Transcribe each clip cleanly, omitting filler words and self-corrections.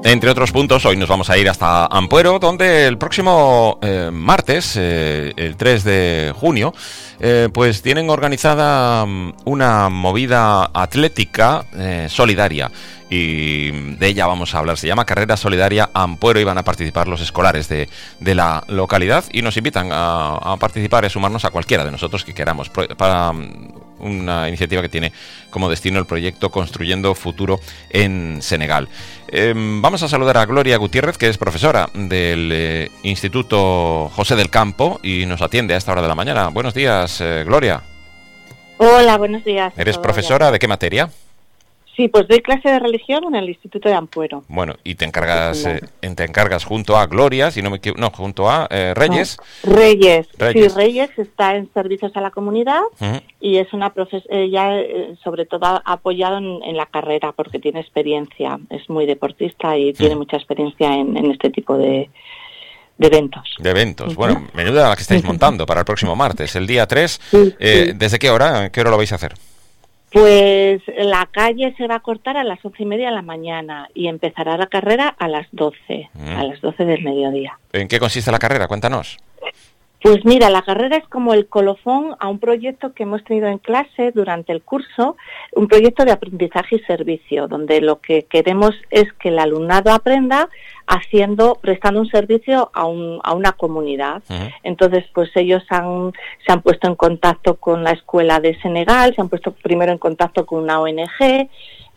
Entre otros puntos, hoy nos vamos a ir hasta Ampuero, donde el próximo martes, el 3 de junio, pues tienen organizada una movida atlética solidaria. Y de ella vamos a hablar. Se llama Carrera Solidaria Ampuero y van a participar los escolares de la localidad y nos invitan a participar y a sumarnos a cualquiera de nosotros que queramos para una iniciativa que tiene como destino el proyecto Construyendo Futuro en Senegal. Vamos a saludar a Gloria Gutiérrez, que es profesora del Instituto José del Campo y nos atiende a esta hora de la mañana. Buenos días, Gloria. Hola, buenos días. ¿Eres profesora de qué materia? Sí, pues doy clase de religión en el Instituto de Ampuero. Bueno, y te encargas junto a Gloria, si no me equivoco, junto a Reyes. No, Reyes. Sí, Reyes está en servicios a la comunidad y es una ella sobre todo ha apoyado en la carrera porque tiene experiencia, es muy deportista y tiene mucha experiencia en este tipo de eventos. De eventos. Bueno, menuda la que estáis montando para el próximo martes, el día 3. Sí. ¿Desde qué hora? ¿Qué hora lo vais a hacer? Pues la calle se va a cortar a las 11:30 de la mañana y empezará la carrera a las 12, a las 12 del mediodía. ¿En qué consiste la carrera? Cuéntanos. Pues mira, la carrera es como el colofón a un proyecto que hemos tenido en clase durante el curso, un proyecto de aprendizaje y servicio, donde lo que queremos es que el alumnado aprenda prestando un servicio a una comunidad. Entonces, pues ellos se han puesto en contacto con la escuela de Senegal, se han puesto primero en contacto con una ONG,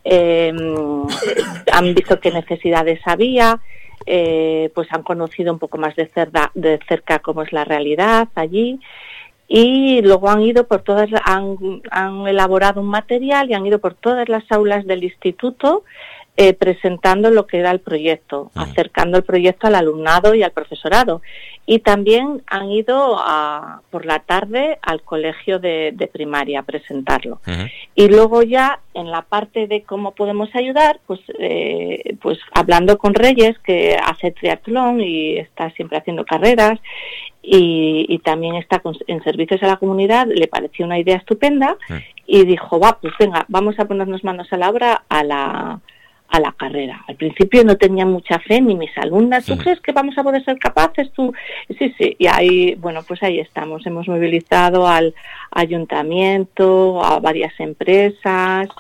han visto qué necesidades había, pues han conocido un poco más de cerca cómo es la realidad allí y luego han elaborado un material y han ido por todas las aulas del instituto presentando lo que era el proyecto, acercando el proyecto al alumnado y al profesorado. Y también han ido por la tarde al colegio de primaria a presentarlo. Y luego ya en la parte de cómo podemos ayudar, pues hablando con Reyes, que hace triatlón y está siempre haciendo carreras, y también está en servicios a la comunidad, le pareció una idea estupenda y dijo, pues venga, vamos a ponernos manos a la obra a la carrera. Al principio no tenía mucha fe ni mis alumnas. ¿Tú crees que vamos a poder ser capaces? Tú sí. Y ahí, bueno, pues ahí estamos. Hemos movilizado al ayuntamiento, a varias empresas.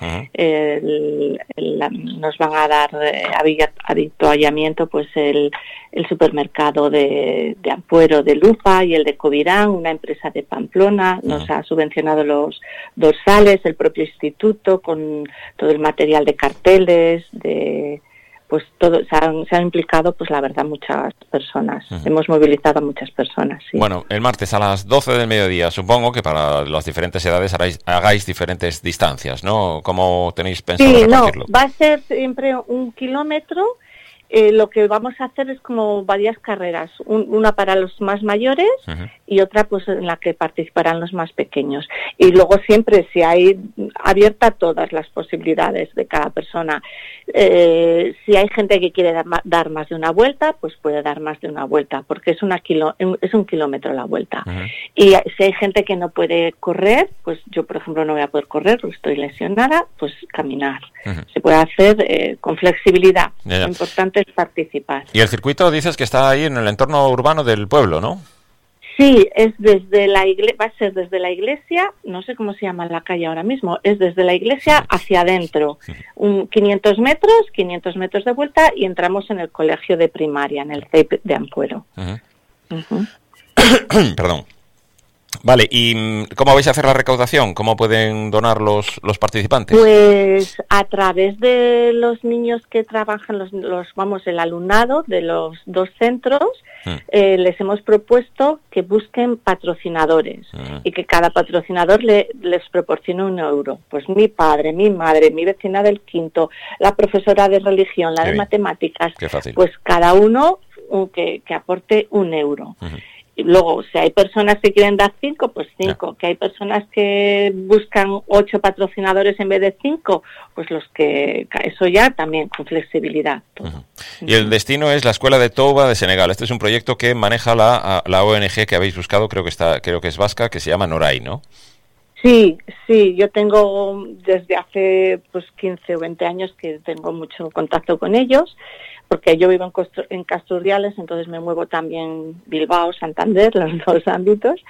Nos van a dar habituallamiento, pues el supermercado de Ampuero de Lupa y el de Covirán, una empresa de Pamplona. Nos ha subvencionado los dorsales, el propio instituto con todo el material de carteles, pues todo se han implicado, pues la verdad, muchas personas. Hemos movilizado a muchas personas, sí. Bueno, el martes a las 12 del mediodía, supongo que para las diferentes edades hagáis diferentes distancias, ¿no? ¿Cómo tenéis pensado repartirlo? No, va a ser siempre 1 kilómetro. Lo que vamos a hacer es como varias carreras, una para los más mayores y otra pues en la que participarán los más pequeños. Y luego siempre si hay abierta todas las posibilidades de cada persona. Si hay gente que quiere dar más de una vuelta, pues puede dar más de una vuelta, porque es 1 kilómetro la vuelta. Y si hay gente que no puede correr, pues yo por ejemplo no voy a poder correr porque estoy lesionada, pues caminar. Se puede hacer con flexibilidad. Lo importante es participar. Y el circuito dices que está ahí en el entorno urbano del pueblo, ¿no? Sí, es desde la iglesia, va a ser desde la iglesia, no sé cómo se llama la calle ahora mismo, es desde la iglesia hacia adentro, 500 metros de vuelta y entramos en el colegio de primaria, en el CEIP de Ampuero. Perdón. Vale, ¿y cómo vais a hacer la recaudación? ¿Cómo pueden donar los participantes? Pues a través de los niños que trabajan, el alumnado de los 2 centros, les hemos propuesto que busquen patrocinadores y que cada patrocinador les proporcione 1 euro. Pues mi padre, mi madre, mi vecina del quinto, la profesora de religión, la de matemáticas, pues cada uno que aporte 1 euro. Y luego, si hay personas que quieren dar 5, pues 5. Que hay personas que buscan 8 patrocinadores en vez de 5, pues eso ya también con flexibilidad. Y el destino es la Escuela de Touba de Senegal. Este es un proyecto que maneja la ONG que habéis buscado, creo que es vasca, que se llama Noray, ¿no? Sí, sí, yo tengo desde hace 15 o 20 años que tengo mucho contacto con ellos, porque yo vivo en Casturdiales, entonces me muevo también Bilbao, Santander, los dos ámbitos.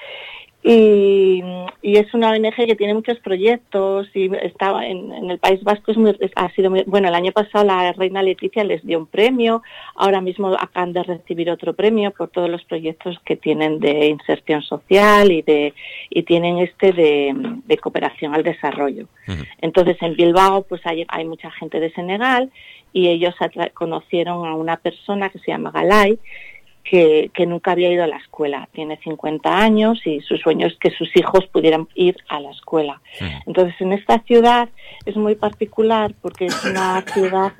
Y es una ONG que tiene muchos proyectos y estaba en el País Vasco, ha sido muy, bueno, el año pasado la reina Leticia les dio un premio, ahora mismo acaban de recibir otro premio por todos los proyectos que tienen de inserción social y tienen de cooperación al desarrollo. Uh-huh. Entonces en Bilbao pues hay mucha gente de Senegal y ellos conocieron a una persona que se llama Galay, que nunca había ido a la escuela. Tiene 50 años y su sueño es que sus hijos pudieran ir a la escuela. Sí. Entonces, en esta ciudad es muy particular porque es una ciudad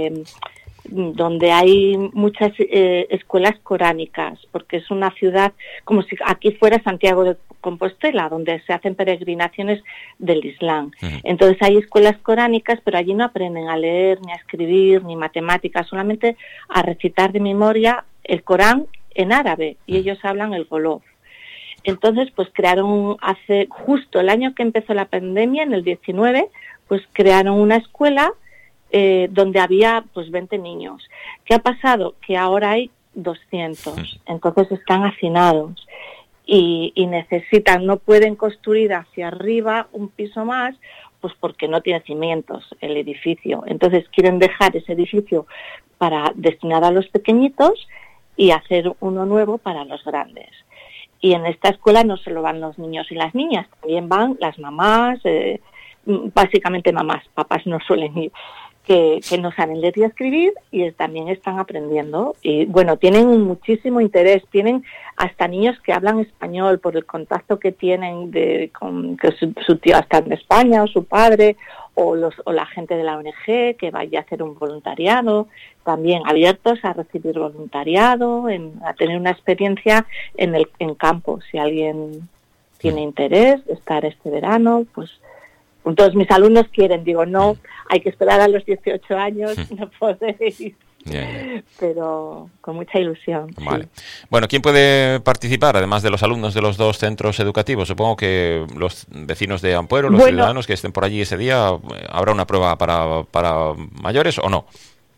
donde hay muchas escuelas coránicas, porque es una ciudad como si aquí fuera Santiago de Compostela, donde se hacen peregrinaciones del Islam. Uh-huh. Entonces hay escuelas coránicas, pero allí no aprenden a leer, ni a escribir, ni matemáticas, solamente a recitar de memoria el Corán en árabe, y ellos hablan el Wolof. Entonces, pues crearon justo el año que empezó la pandemia, en el 19, pues crearon una escuela donde había 20 niños. ¿Qué ha pasado? Que ahora hay 200, entonces están hacinados y necesitan, no pueden construir hacia arriba un piso más, pues porque no tiene cimientos el edificio. Entonces quieren dejar ese edificio para destinar a los pequeñitos y hacer uno nuevo para los grandes. Y en esta escuela no solo van los niños y las niñas, también van las mamás, básicamente mamás, papás no suelen ir, que no saben leer y escribir y también están aprendiendo. Y bueno, tienen muchísimo interés, tienen hasta niños que hablan español por el contacto que tienen con que su tío está en España o su padre o la gente de la ONG que vaya a hacer un voluntariado, también abiertos a recibir voluntariado, a tener una experiencia en campo. Si alguien tiene interés de estar este verano, pues todos mis alumnos quieren, digo, no, hay que esperar a los 18 años, no podéis. Yeah. Pero con mucha ilusión. Vale. Sí. Bueno, ¿quién puede participar, además de los alumnos de los dos centros educativos? Supongo que los vecinos de Ampuero, los ciudadanos que estén por allí ese día, ¿habrá una prueba para mayores o no?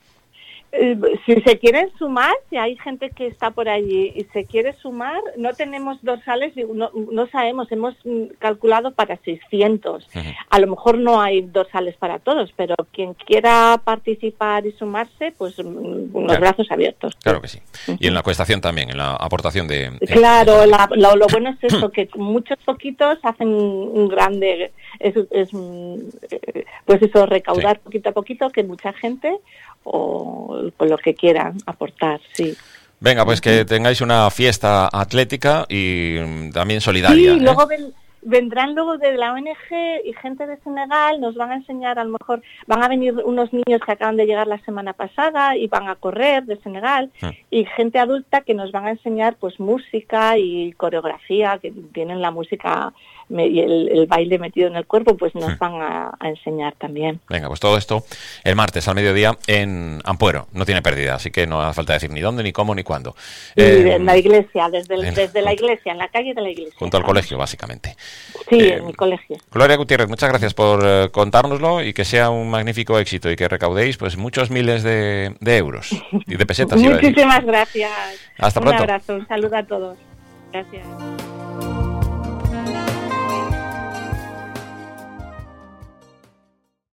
Si se quieren sumar, si hay gente que está por allí y se quiere sumar, no tenemos dorsales, no sabemos, hemos calculado para 600. Uh-huh. A lo mejor no hay dorsales para todos, pero quien quiera participar y sumarse, pues los brazos abiertos. Claro que sí. Uh-huh. Y en la coestación también, en la aportación de... Claro, lo bueno es eso, que muchos poquitos hacen un grande, pues eso, recaudar sí. Poquito a poquito, que mucha gente... o por lo que quieran aportar, sí. Venga, pues que tengáis una fiesta atlética y también solidaria. Sí, luego vendrán luego de la ONG y gente de Senegal, nos van a enseñar, a lo mejor van a venir unos niños que acaban de llegar la semana pasada y van a correr de Senegal, y gente adulta que nos van a enseñar pues música y coreografía, que tienen la música y el baile metido en el cuerpo, pues nos van a enseñar también. Venga, pues todo esto el martes al mediodía en Ampuero, no tiene pérdida, así que no hace falta decir ni dónde, ni cómo, ni cuándo. En la iglesia, desde la iglesia, en la calle de la iglesia. Junto al colegio, básicamente. Sí, en mi colegio. Gloria Gutiérrez, muchas gracias por contárnoslo y que sea un magnífico éxito y que recaudéis pues muchos miles de euros y de pesetas. Muchísimas gracias. Hasta pronto. Un abrazo, un saludo a todos. Gracias.